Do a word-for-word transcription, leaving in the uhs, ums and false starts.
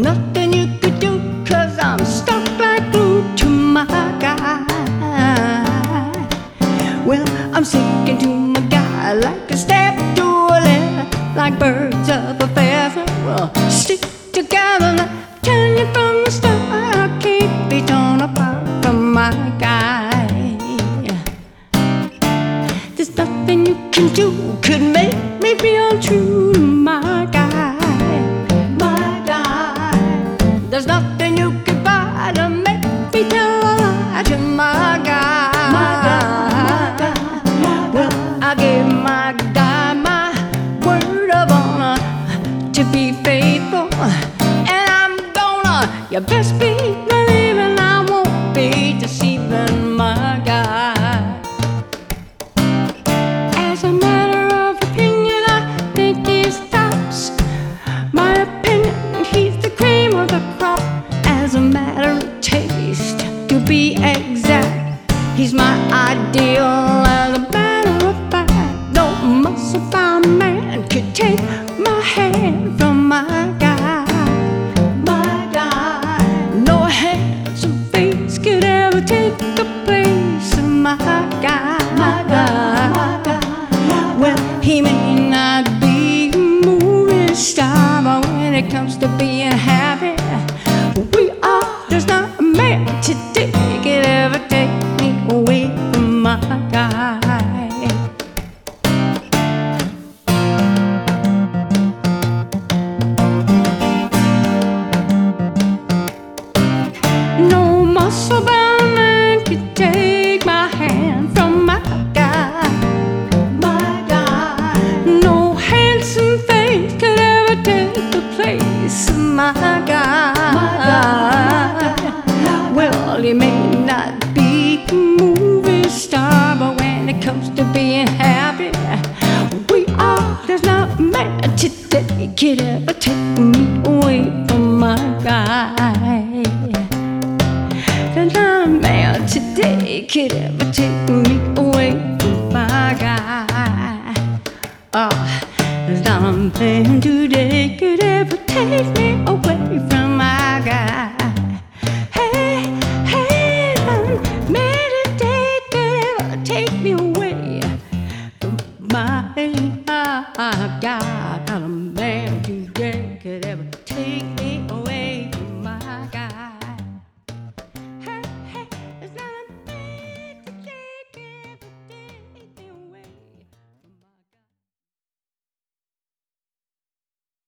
nothing you could do, 'cause I'm stuck like glue to my guy. Well, I'm sticking to my guy like a step to a ladder, like birds of a feather. Well, stick together, like turning from the start. I can't be torn apart from my guy. There's nothing you can do could make me feel true to my guy. My guy. There's nothing you can buy to make me tell a lie to my guy. My guy. Well, I gave my guy my word of honor to be faithful, and I'm gonna, you best be believing I won't be deceiving my guy. As a matter of opinion, I think he's tops. My opinion, he's the cream of the crop. As a matter of taste, to be exact, he's my ideal. As a matter of fact, no muscle-bound man could take my hand from my guy. My guy. No handsome face could ever take the place of my guy. My guy. Well, he may not be a movie star, but when it comes to being happy, we are. There's not a man today could ever take me away from my guy. No muscle-bound man could take my hand from my guy. My guy. No handsome face could ever take the place of my guy. My guy. Well, he may not be a movie star, but when it comes to being happy, we are. There's not a man today could ever take me away from my guy. There's not a man today could ever take me away from my guy. Oh, there's not a man today could ever take me away from